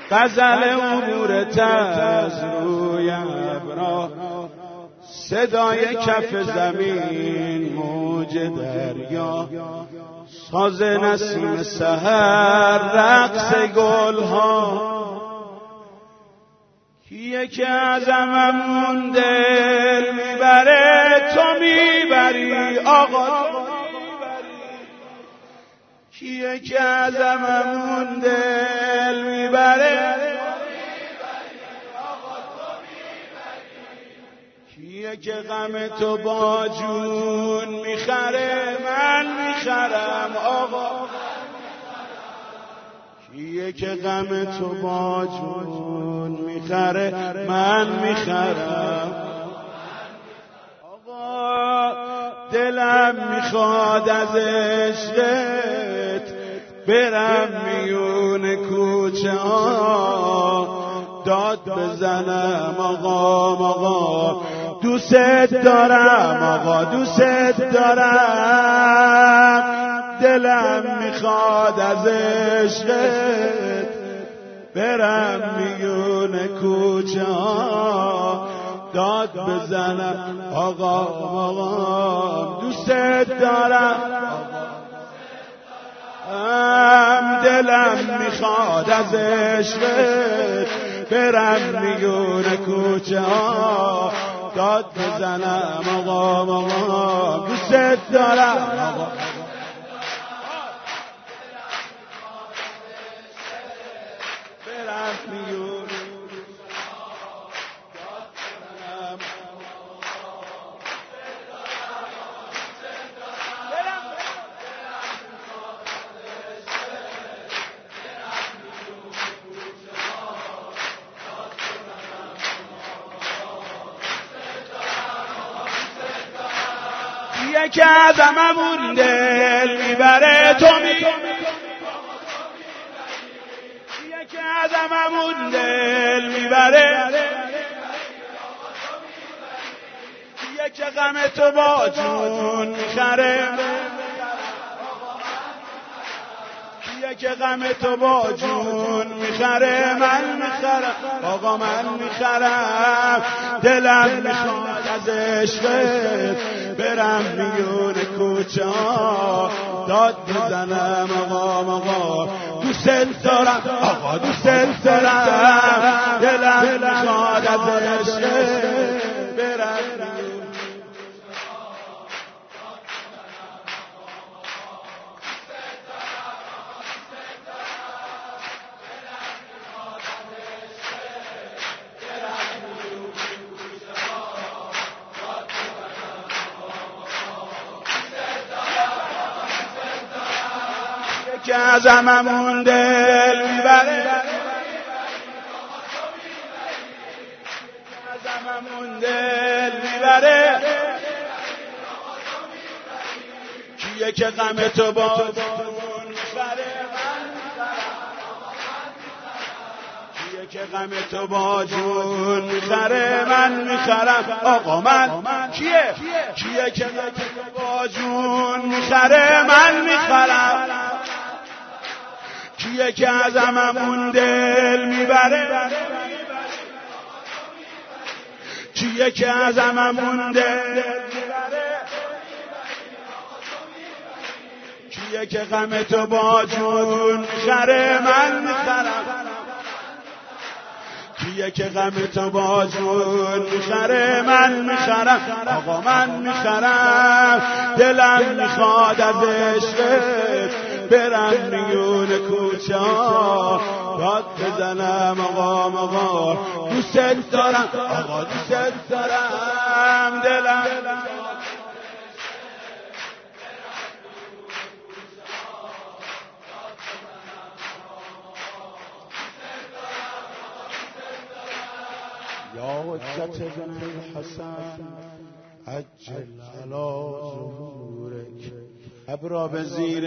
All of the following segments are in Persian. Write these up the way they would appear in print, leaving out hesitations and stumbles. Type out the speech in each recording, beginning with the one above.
غزل عبورت از روی ابرا، صدای کف زمین موج دریا، ساز نسیم سحر رقص گلها. کیه که ازممون دل میبره تو میبری آقا، کیه که ازممون دل میبره، کیه که غم تو با جون میخره من میخرم آقا، کیه که غم تو با جون میخره من میخرم آقا. دلم میخواد از عشقت برم میون کوچه ها، داد بزنم آقا دوست دارم آقا دوست دارم. دلم میخواد از عشقت برم میون کوچه ها، داد بزنم آقا دوست دارم. دلم میخواد از عشقت برم میون کوچه ها، داد بزنم آقا دوست دارم آقا. برم میون که ازممون دل میبره تو میبری، که ازممون دل میبره، که غم تو با جون میخره، که غم تو با جون میخره من میخرم آقا من میخرم. دلم میخواد از عشقت برم میون کوچه ها، داد بزنم آقا دوست دارم آقا دوست دارم. دلم میخواد از عشقت برم میون که ازممون دل میبره، ازممون دل میبره، کیه که غم تو با جون میخره کیه که غم تو با جون میخره من میخرم آقا من کیه که غم تو با جون میخره من میخرم، کیه که ازممون دل میبره، کیه که ازممون دل میبره، کیه که غم تو با جون میخره من میخرم، کیه که غم تو با جون میخره من میخرم آقا من میخرم. دلم میخواد از عشقت برم میون کوچه ها، داد بزنم آقا دوست دارم آقا دوست دارم. دلم یا حجت بن الحسن عجل علی ظهورک، ابرا به زیر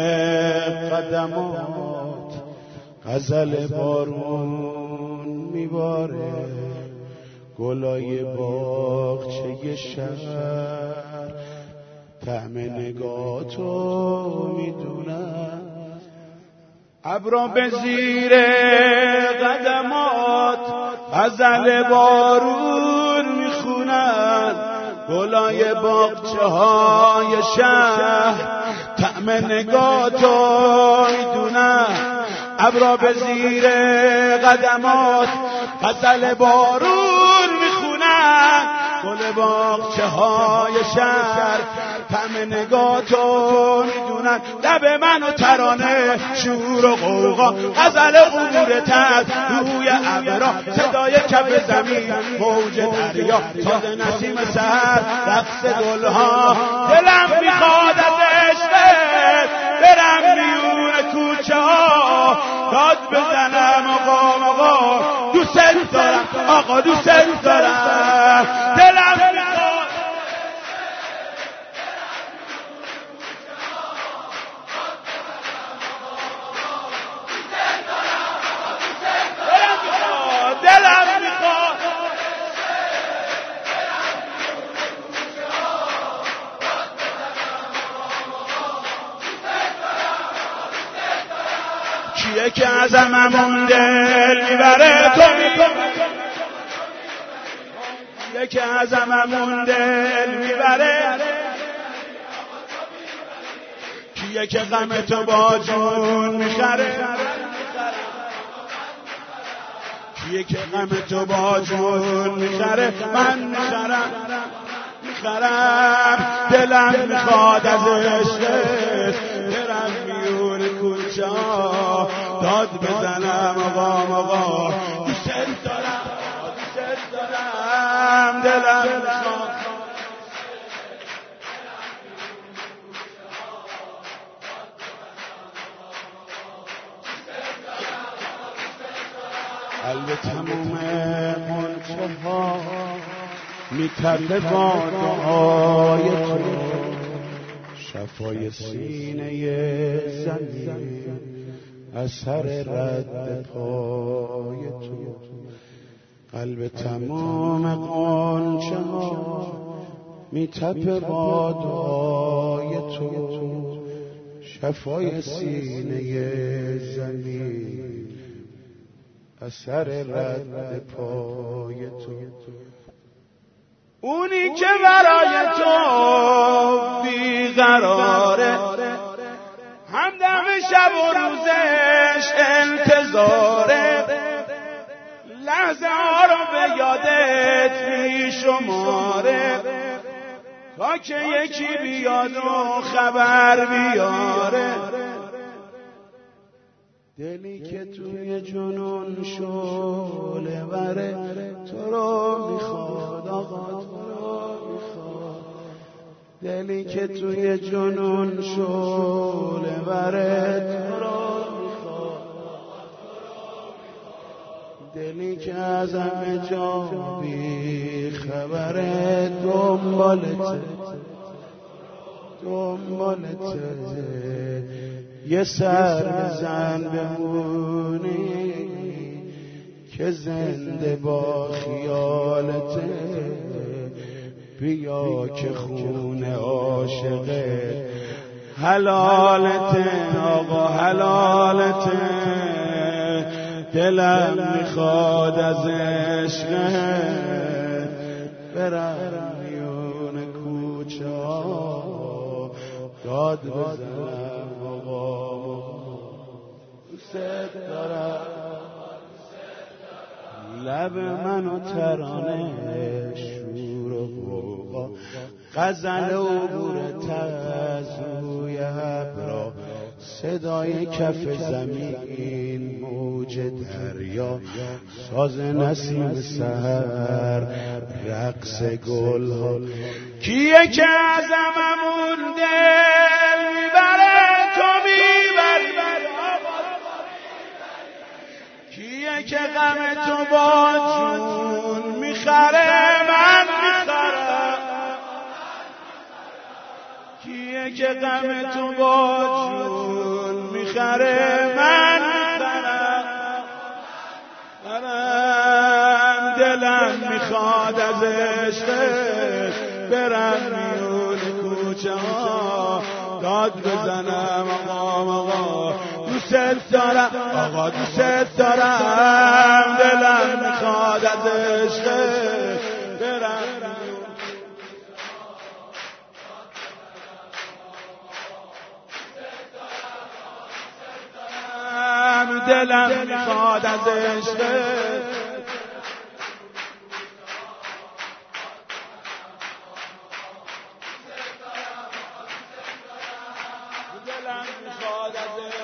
قدمات غزل بارون میباره، گلای باغچه شهر طعم نگاه تو میدونم. ابرا به زیر غزل بارون میخونن گلای باغچه های شهر، طعم نگاه تو میدونن ابرا به زیر قدمات، غزل بارون میخونن گل باغچه های شهر، طعم نگاه تو میدونن لب من و ترانه شور و غوغا، غزل عبور تر روی ابرا، صدای کف زمین موج دریا، ساز نسیم سحر رقص گلها، دلم میخواد از عشقت برم میون کوچه ها، داد بزنم آقا آقا دوست دارم، آقا دوست دارم، دلم میخواد کیه که ازممون دل میبره تو کیه که ازممون دل میبره، کیه که غم تو با جون میخره، کیه که غم تو با جون میخره، من میخرم دلم میخواد از عشقت برم میون کوچه ها، داد بزنم آقا دوست دارم، دلم میخواد قلب تموم قنچه ها میتپه با دعای تو، شفای سینه زمین اثر رد پای تو، قلب تمام قنچه ها میتپه با دعای تو، شفای سینه زمین اثر رد پای تو، اونی که برای تو بیقراره، همدم شب و روزش انتظاره، لحظه ها رو به یادت میشماره، تا که یکی بیاد و خبر بیاره، دلی که توی جنون شعله بره تو رو میخواد، آقا تو رو میخواد، دلی که توی جنون شعله بره تو رو میخواد، دلی که از همه جا بی خبره دنبالته یه سر بزن بمونی که زنده با خیالته، بیا که خون عاشقه حلالته، آقا حلالته، دلم میخواد از عشقه برم میون کوچه ها، داد بزنم آقا دوست دارم، لب من و ترانه شور و غوغا، غزل عبورت از روی ابرا، صدای کف زمین موج دریا، ساز نسیم سحر رقص گلها، کیه که ازممون دل میبره تو میبری، کیه که غم تو با جون میخره من میخرم، کیه که غم تو با جون میخره من میخرم، دلم میخواد از عشقت برم میون کوچه ها، داد بزنم آقا دوست دارم، آقا دوست دارم، دلم میخواد میخواد از عشق برم دلم میخواد از عشق دلم میخواد از